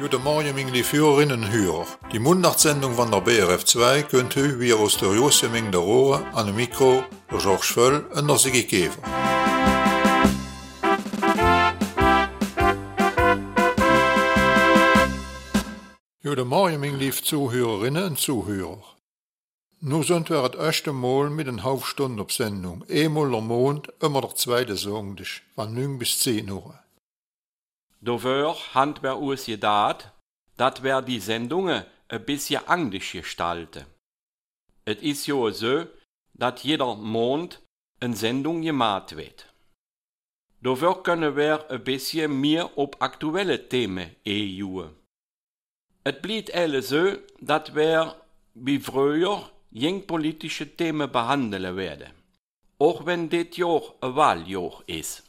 Guten Morgen, meine lieben Hörerinnen und Hörer. Die Mundnachtsendung von der BRF 2 könnt ihr wie aus der Joseming der Rohre an dem Mikro der George Völl und der Sigi Käfer. Guten Morgen, meine lieben Zuhörerinnen und Zuhörer. Nun sind wir das erste Mal mit einer halben Stunde auf Sendung. Einmal am Mond, immer der zweite Sonntag, von 9 bis 10 Uhr. Dafür haben wir uns gedacht, dass wir die Sendungen ein bisschen anders gestalten. Es ist ja so, dass jeder Monat eine Sendung gemacht wird. Dafür können wir ein bisschen mehr auf aktuelle Themen eingehen. Es bleibt alles so, dass wir wie früher politische Themen behandeln werden. Auch wenn das Jahr ein Wahljahr ist.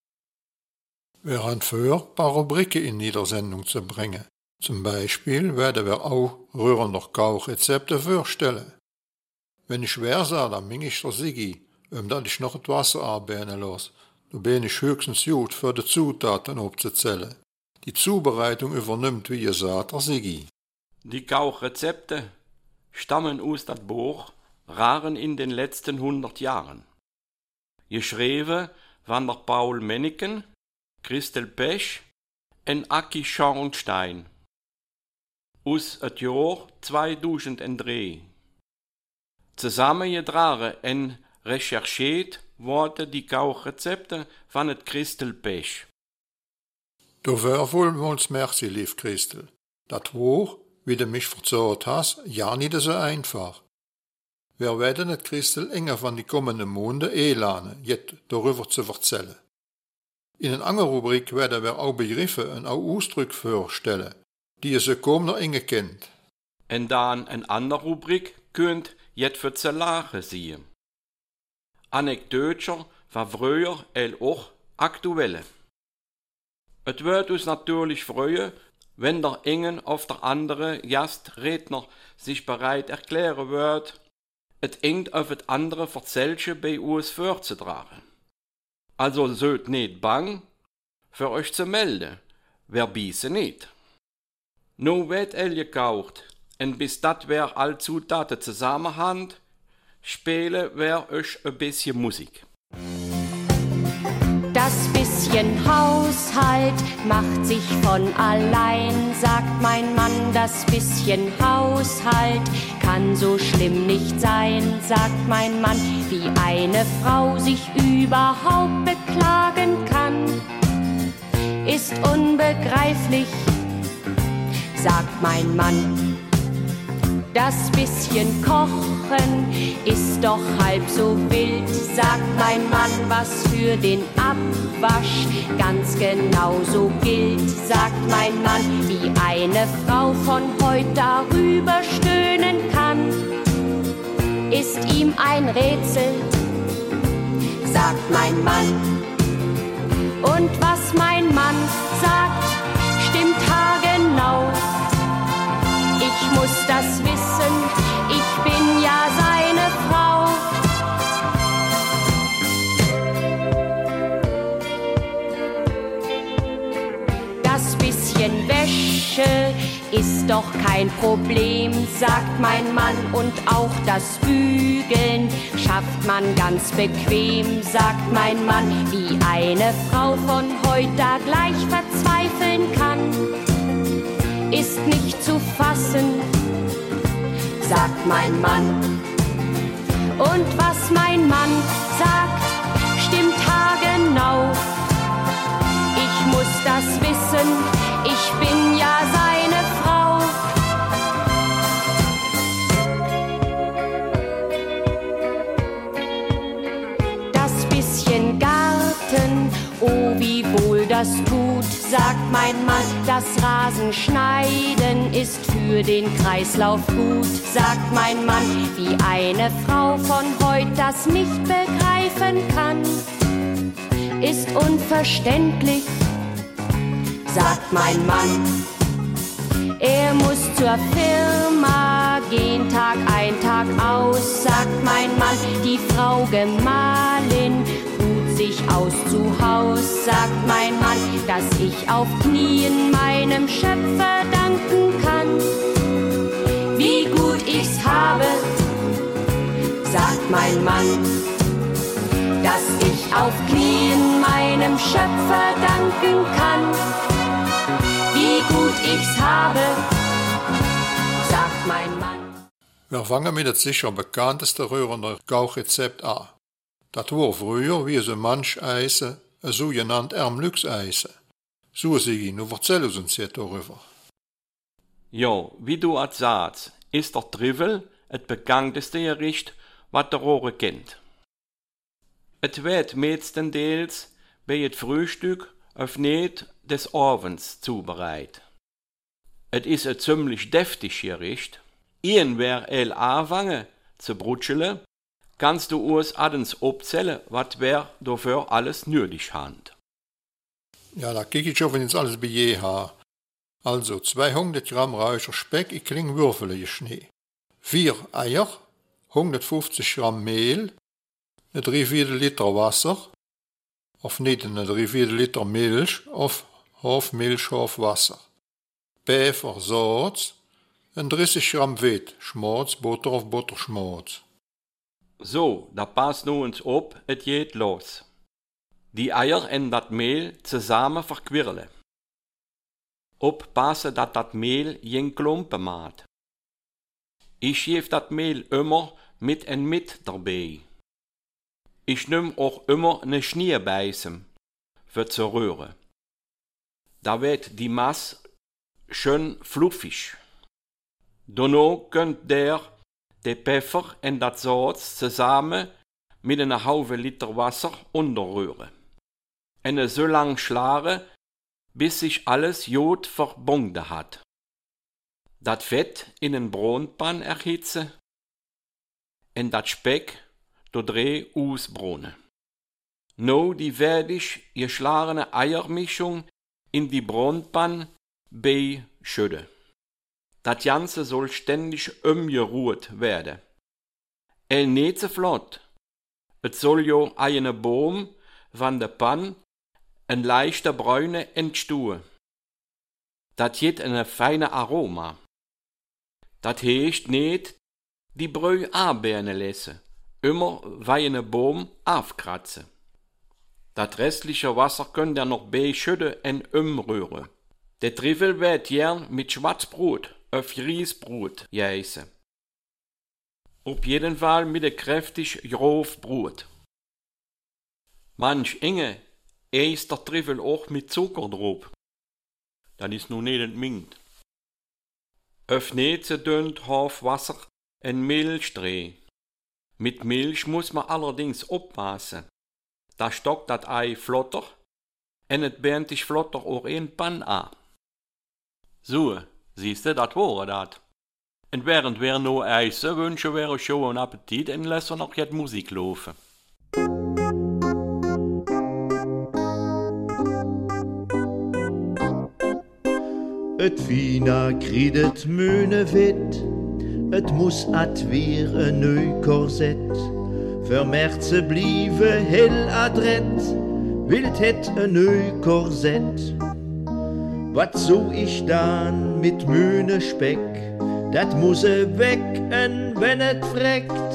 Wir haben vor, ein paar Rubriken in jeder Sendung zu bringen. Zum Beispiel werden wir auch rührende Kochrezepte vorstellen. Wenn ich schwer sah, dann bin ich der Sigi, dass ich noch das Wasser arbeiten lasse. Da bin ich höchstens gut für die Zutaten aufzuzählen. Die Zubereitung übernimmt, wie gesagt, der Sigi. Die Kochrezepte stammen aus dem Buch Raren in den letzten 100 Jahren. Geschrieben von der Paul Menneken, Christel Pesch und Aki Schornstein. Aus dem Jahr 2003. Zusammengetragen und recherchiert wurden die Kochrezepte von der Christel Pesch. Dafür wollen wir uns merci, lieb Christel. Das war, wie du mich verzeiht hast, ja nicht so einfach. Wir werden es Christel enger von die kommenden Monaten einladen, jetzt darüber zu erzählen. In einer anderen Rubrik werden wir auch Begriffe und auch Ausdrücke vorstellen, die ihr so kaum noch enge kennt. Und dann eine andere Rubrik könnt jetzt für zu lachen sehen. Anekdoten von früher und auch aktuelle. Es wird uns natürlich freuen, wenn der einen auf der andere Gastredner sich bereit erklären wird, es eng auf das andere Verzelche bei uns vorzutragen. Also seid nicht bang, für euch zu melden, wer biese nicht. No wird gekocht, und bis dat wer all Zutaten zusammenhand, spiele wer euch ein bisschen Musik. Das bisschen Haushalt macht sich von allein, sagt mein Mann. Das bisschen Haushalt kann so schlimm nicht sein, sagt mein Mann. Wie eine Frau sich überhaupt beklagen kann, ist unbegreiflich, sagt mein Mann. Das bisschen Kochen ist doch halb so wild, sagt mein Mann, was für den Abwasch ganz genauso gilt, sagt mein Mann. Wie eine Frau von heut darüber stöhnen kann, ist ihm ein Rätsel, sagt mein Mann. Und was mein Mann sagt, stimmt haargenau. Ich muss das wissen, ich bin ja seine Frau. Das bisschen Wäsche ist doch kein Problem, sagt mein Mann. Und auch das Bügeln schafft man ganz bequem, sagt mein Mann. Wie eine Frau von heut da gleich verzweifeln kann, ist nicht zu fassen, sagt mein Mann. Und was mein Mann sagt, stimmt haargenau. Ich muss das wissen, ich bin ja seine Frau. Das bisschen Garten, oh wie wohl das tut, sagt mein Mann. Das Rasenschneiden ist für den Kreislauf gut, sagt mein Mann. Wie eine Frau von heut das nicht begreifen kann, ist unverständlich, sagt mein Mann. Er muss zur Firma gehen, Tag ein, Tag aus, sagt mein Mann. Die Frau Gemahlin ruht sich aus zu Haus, sagt mein Mann, dass ich auf Knien meinem Schöpfer danken kann. Wie gut ich's habe, sagt mein Mann, dass ich auf Knien meinem Schöpfer danken kann. Wie gut ich's habe, sagt mein Mann. Wir fangen mit dem sicher bekannteste Röhrener Gauchrezept an. Das war früher, wie so manch Eisen, ein sogenannt Ärmlux-Eisen. So sie, nun erzähl uns jetzt darüber. Ja, wie du es sagst, ist der Trüffel das bekannteste Gericht, was der Rohre kennt. Es wird meestendeels bei het Frühstück auf nicht des Abends zubereitet. Es ist ein ziemlich deftig Gericht. Wer anfangen zu brutscheln, kannst du uns abends abzählen, was wer dafür alles nötig hat. Ja, da kiek ich schon, wenn ich alles bei je habe. Also 200 Gramm Räucher Speck in kleine Würfel geschnitten, 4 Eier, 150 Gramm Mehl, eine 3/4 Liter Wasser, of nicht eine 3/4 Liter Milch, of half Milch, half Wasser, Pfeffer, Salz, en 30 Gramm Wit, Schmalz, Butter of Butterschmalz. So, da passt nu uns op, et geht los. Die Eier en dat Mehl zusammen verquirlen. Oppassen dat dat Mehl geen Klumpen macht. Ich geef dat Mehl immer mit en mit dabei. Ich nehm auch immer ne Schnierbeißen für zu rühren. Da wird die Masse schön fluffig. Danach könnt der Pfeffer und das Salz zusammen mit einer halben Liter Wasser unterrühren. Und so lang schlagen, bis sich alles Jod verbunden hat. Das Fett in den Brotpan erhitzen und das Speck dodre ausbrunnen. No die fertig geschlagene Eiermischung in die Brotpan beischütten. Das Ganze soll ständig umgerührt werden. Nicht so flott. Es soll jo eine Boom von der Pan ein leichter Bräune entstehen. Das gibt eine feine Aroma. Das heißt nicht die Brühe anbernen lassen, immer wie eine Boom aufkratzen. Das restliche Wasser könnt ihr noch beischütten und umrühren. Der Trüffel wird gern mit Schwarzbrot auf Riesbrot gegessen. Auf jeden Fall mit einem kräftig grof Brot. Manch Inge isst der Trüffel auch mit Zucker drauf. Das ist nun nicht entmingt. Auf nicht so dünn half Wasser und Milch drehen. Mit Milch muss man allerdings aufpassen. Da stockt das Ei flotter und es brennt sich flotter auch in Pan an. So, siehste, das war das. Und während wir noch essen, wünschen wir euch schon einen Appetit und lassen noch jetzt Musik laufen. Et Wiener kriedet Mühne wit, et muss at weer een neu Korsett. Für Märze bliebe hell adrett, wild het een neu Korsett. Wat so ich dann mit Mühne Speck, dat muss weg, en wenn et freckt.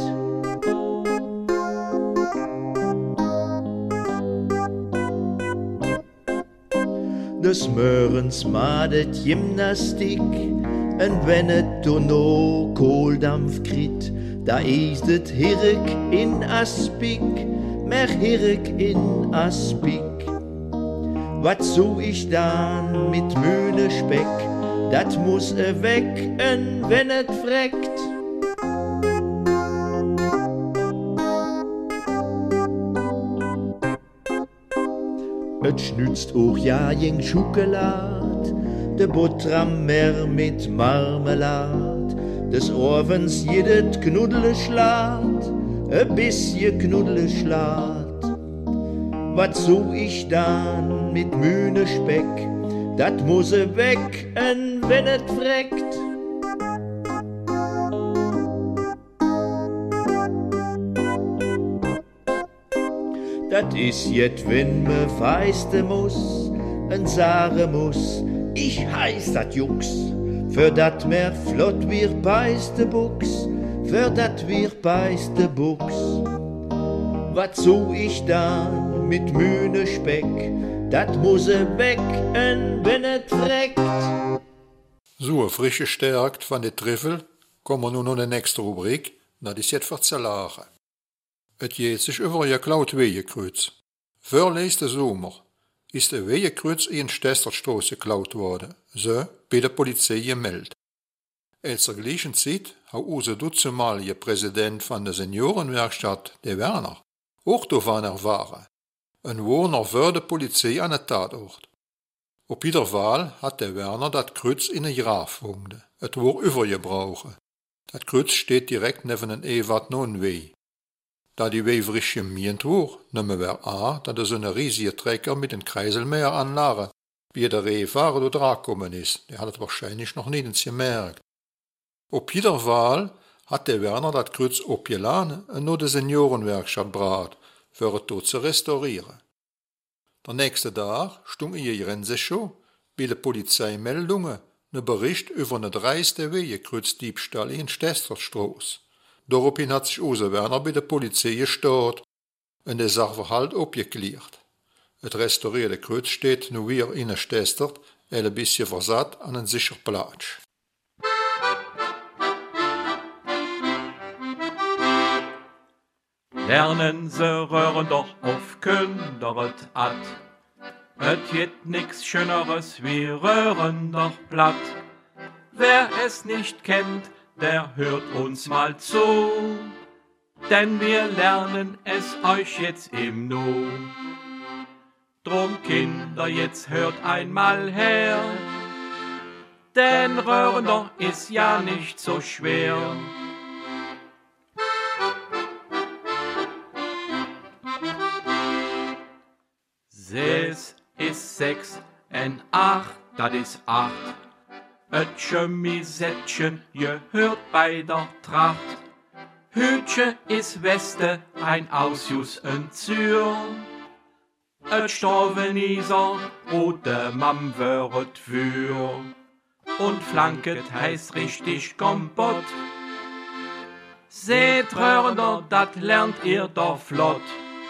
Des Möhrens madet Gymnastik, en wenn et do no Kohldampf krit, da ist et Hirk in Aspik, mer Hirk in Aspik. Wat so ich dann mit Mühne Speck, dat muss weg, en wenn et freckt. Et schnützt auch ja jeng Schokolad, de Buttermer mit Marmelad, des Orvens jedet Knuddle schlaat, e bisschen Knuddle schlaat. Wat so ich dann mit Mühne Speck, dat muss weg, en wenn et freckt. Dat is jet, wenn me feiste muss, en sagen muss, ich heiß dat Jux, für dat mer flott wir beiste Buchs, für dat wir beiste Buchs. Wat so ich dann mit Mühne Speck, dat muss weg, en wenn et freckt. So frische stärkt van de Triffel, kommen nun in de nächste Rubrik, dat is jet verzelagen. Het jeet sich über je klaut Wegenkreuz. Vorleeste zomer is de Wegenkreuz in Stesterstraße geklaut worden, so bij de politie gemeld. Als zur gleichen Zeit hat unser dutzemalje Präsident van de Seniorenwerkstatt, de Werner, auch davon erfahren. En woner voor de politie aan het Tatort. Op ieder Fall hat der Werner dat Kreuz in een Graf gevonden. Het wordt overgebrochen. Dat Kreuz steht direkt neben een Ewart non-Wee. Da die Wee frisch gemient wordt, nemen we aan dat er zo'n riesige Trecker mit een Kreiselmäheranlage, wie der Rehfahrer door draak kommen is. Der hat het wahrscheinlich noch nicht gemerkt. Op ieder Fall hat der Werner dat Kreuz opgeladen en naar de Seniorenwerkstatt bracht, voor het dort zu restaurieren. Der nächste Tag stung in je Grenze schon, bei de Polizeimeldungen, ne Bericht über ne dreiste Wegenkreuzdiebstahl in Stesterstraße. Daraufhin hat sich unser Werner bei der Polizei gestört und der Sachverhalt abgeklärt. Het restaurierte Kreuz steht nu weer in Stestert, ein bisschen versat an einen sicheren Platz. Lernen se röhren doch auf künderet at. Et geht nix Schöneres wie röhren doch platt. Wer es nicht kennt, der hört uns mal zu, denn wir lernen es euch jetzt im Nu. Drum Kinder, jetzt hört einmal her, denn röhren doch ist ja nicht so schwer. Ses is 6 en 8, dat is 8. Et Chemisettchen gehört bei der Tracht. Hütche is Weste, ein Ausjus en Zür. Et Storvenieser, rote Mam wöret für. Und Flanket heißt richtig Kompott. Seht Röhrender, dat lernt ihr doch flott.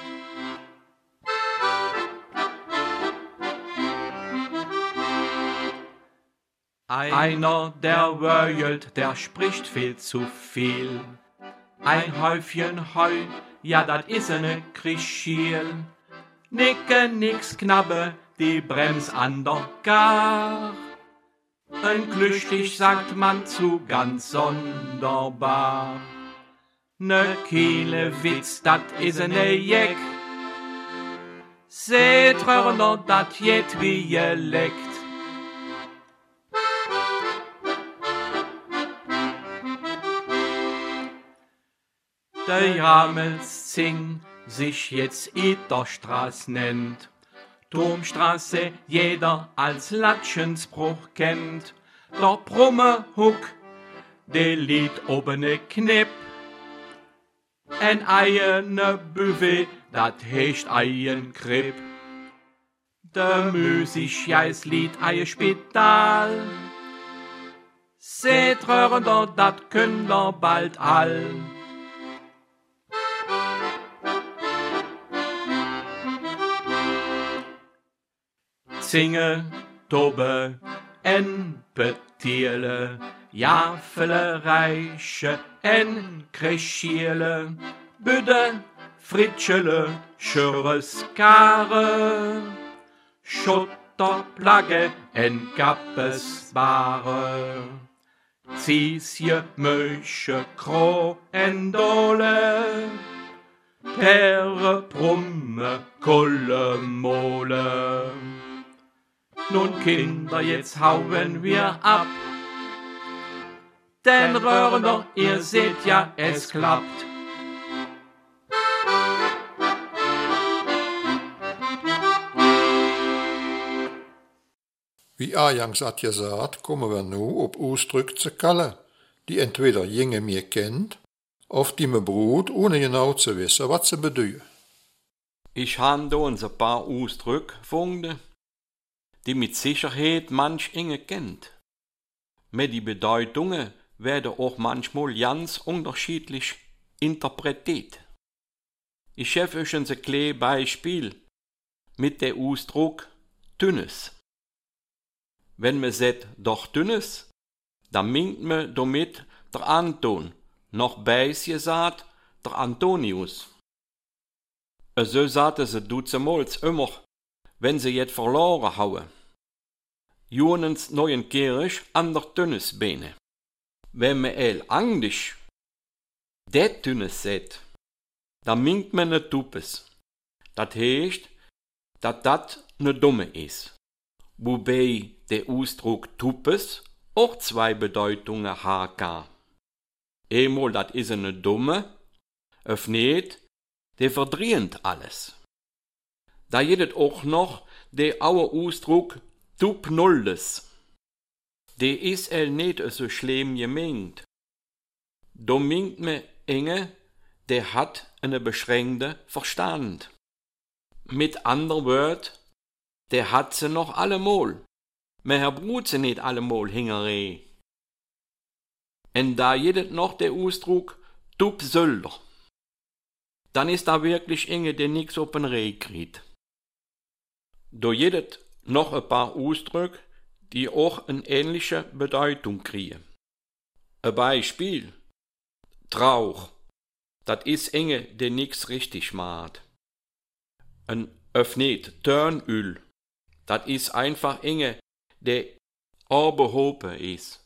Einer, der wöjelt, der spricht viel zu viel. Ein Häufchen Heu, ja, dat is ne Krischiel. Nicke, nix, Knabbe, die Brems an der Gar. Ein Klüchtig sagt man zu ganz sonderbar. Ne Kielewitz, dat is ne Jeck. Seht Röhrender, dat jet wie je leckt. Der Jamelszing sich jetzt Ederstraß nennt, Turmstraße jeder als Latschensbruch kennt, der Brumme-Huck, der Lied obene Knipp, en eiene Büwe, dat hecht eien Kripp, der Müsisch Lied eie Spital, seht Röhrender, dat könnt ihr bald all. Zinge, Tobe, en Petierle, Jafele, Reiche, en Kreschierle, Büde, Fritschele, Schöres, Kare, Schotterplagge, en Kappesbare, Ziesje, Mösche, Kroh, en Dole, Perre, Brumme, Kulle, Mole. Nun Kinder, jetzt hauen wir ab, denn Röhrender, ihr seht ja, es klappt. Wie Ajangs hat gesagt, kommen wir nu op Ausdrücke zu kallen, die entweder jinge mir kennt, of die me broed ohne genau zu wissen, wat ze bedoelen. Ich han da uns ein paar Ausdrücke gefunden, die mit Sicherheit manch inge kennt. Mit die Bedeutungen werden auch manchmal ganz unterschiedlich interpretiert. Ich gebe euch ein kleines Beispiel mit dem Ausdruck dünnes. Wenn man sagt, doch dünnes, dann meint man damit der Anton, noch beisje gesagt, der Antonius. So sagten sie damals immer, wenn sie jetzt verloren haben. Jonens neuen Kirch an der dünnes Beine. Wenn man Englisch det dünnes sagt, dann meint man ne Tupes. Das heißt, dass das ne Dumme ist. Wobei der Ausdruck Tupes auch zwei Bedeutungen haben kann. Einmal, das ist eine Dumme, nicht, der verdrehend alles. Da gibt auch noch der aue Ausdruck Tupnuldes. Der ist nicht so schlimm gemeint. Da meint man enge, der hat einen beschränkten Verstand. Mit anderen Wörtern, der hat sie noch allemal. Man braucht sie nicht allemal hingerei. Und da gibt noch der Ausdruck Tupsölder. Dann ist da wirklich enge, der nix auf den Reh kriegt. Da gibt noch ein paar Ausdrücke, die auch eine ähnliche Bedeutung kriegen. Ein Beispiel. Trauch. Das ist enge, der nix richtig macht. Ein öffnet Turnöl. Das ist einfach enge, der Arbehope ist.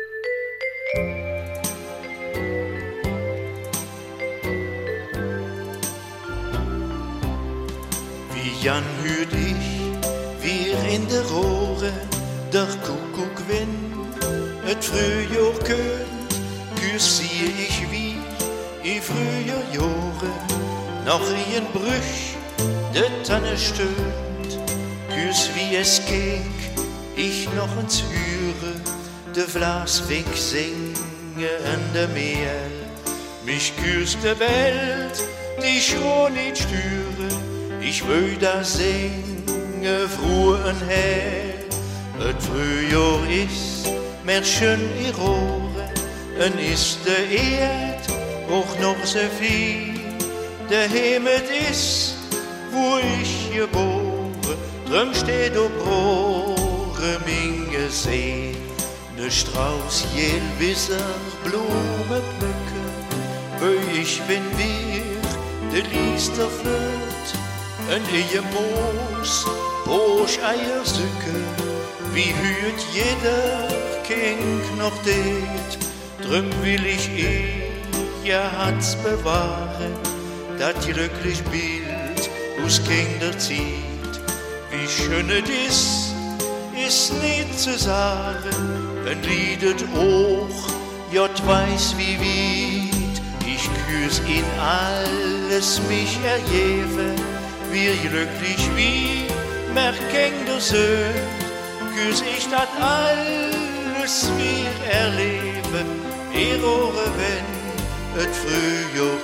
Wie Jan hüt ich, wir in der Rohre, der Kuckuck wenn, et Frühjahr könnt, küss sie ich wie, i früher Jahre, noch in Brüch, de Tanne stöhnt, küss wie es ging, ich noch ins Höre, de Vlaswink singe an der Meer, mich küsst de Welt, die schon nicht störe, ich will da singe froh und hell, et Frühjahr ist, mehr schön i Rohre, en ist de Erd auch noch so viel, der Himmel ist, wo ich geboren, drum steht ob Rohre minge See, ne Strauß jelwisser Blume pflücke, wo ich bin wir, de Liester flöt, en ehe Moos, Bosch Eier Sücke, wie hüt jeder Kind noch det, drum will ich ja hat's bewahren, dat glücklich Bild aus Kinderzeit. Wie schön es ist nicht zu sagen, ein Liedet auch, Jott weiß wie weit, ich küss ihn alles mich erjeve, wie glücklich wie mer Kinder söhnt, küss ich dat alles wir erleben, Ehre wenn et Frühjahr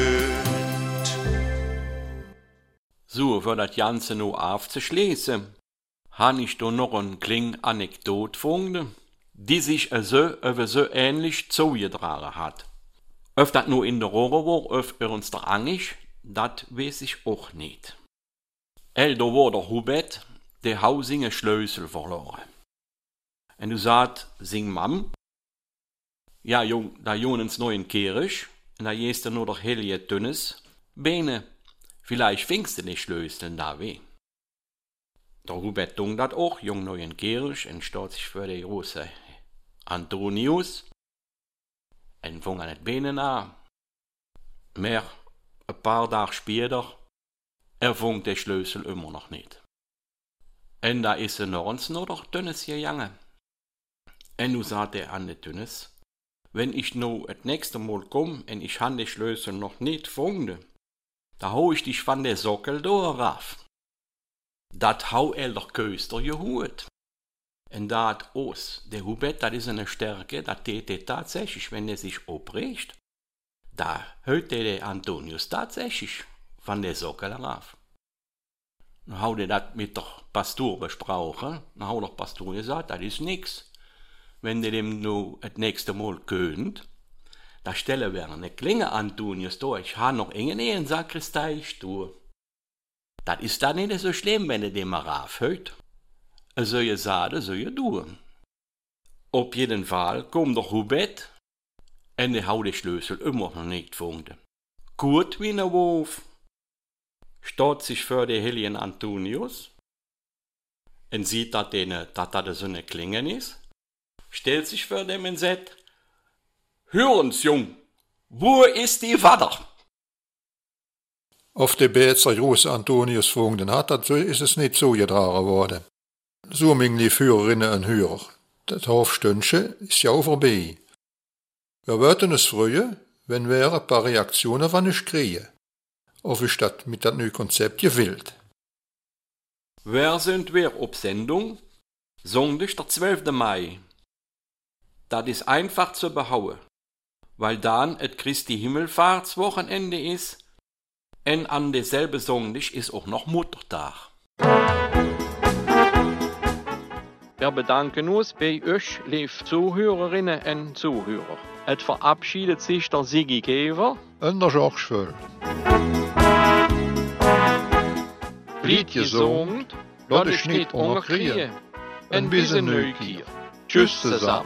könnt. So, für das Ganze noch aufzuschließen, habe ich da noch eine kleine Anekdote gefunden, die sich so ähnlich zugetragen hat. Ob das nur in der Rohre war, ob uns der Angisch, das weiß ich auch nicht. Da war der Hubert, der hat seine Schlüssel verloren. Und du sagst, sing Mam, ja, Jung, da jonens neuen Kirch, und da jest nur der Helge dünnes Beine. Vielleicht fingst du die Schlüssel da weh. Der Hubert dung dat auch, jung neuen Kirch, und steht sich für die große Antonius, und fing an het Beine an. Mehr, ein paar Tage später, fing die Schlüssel immer noch nicht. Und da ist noch uns nur der dünnes gegangen. Und du sagt er an der dünnes, wenn ich no das nächste Mal komm und ich han die Schlüssel noch nicht gefunden, da hau ich dich von der Sockel durchrauf. Dat hau der Köster gehut. Und da hat os, der Hubert, das ist eine Stärke, das tät tatsächlich, wenn er sich obricht, da hört der Antonius tatsächlich von der Sockel rauf. Dann hat er das mit der Pastor besprochen. Dann hat der Pastor gesagt, das ist nix. Wenn ihr dem nur das nächste Mal könnt, da stellen wir eine Klinge Antonius da. Ich habe noch in Sakristei stehen. Das ist dann nicht so schlimm, wenn ihr den mal raufhört. Also ihr sagt, so ihr tun. Auf jeden Fall kommt der Hubert und der hat den Schlüssel immer noch nicht gefunden. Gut wie ein Wolf steht sich vor den heiligen Antonius und sieht, dass das so eine Klinge ist, stellt sich vor dem und sagt, hören's, Jung, wo ist die Wader? Auf der Betzer große Antonius gefunden hat, dazu ist es nicht so getragen worden. So mingen die Führerinnen und Hörer. Das Hofstündchen ist ja auch vorbei. Wir wollten es freuen, wenn wir ein paar Reaktionen von uns kriegen. Ob ich das mit dem neuen Konzept gewillt. Wer sind wir auf Sendung? Sonntag, der 12. Mai. Das ist einfach zu behauen, weil dann et Christi Himmelfahrtswochenende ist und an derselbe Sonntag ist auch noch Muttertag. Wir bedanken uns bei euch, liebe Zuhörerinnen und Zuhörer. Es verabschiedet sich der Sigi Käfer Und der George Völl. Bleibt gesund, lass lasst dich nicht unterkriegen. Ein bisschen Neugier. Tschüss zusammen.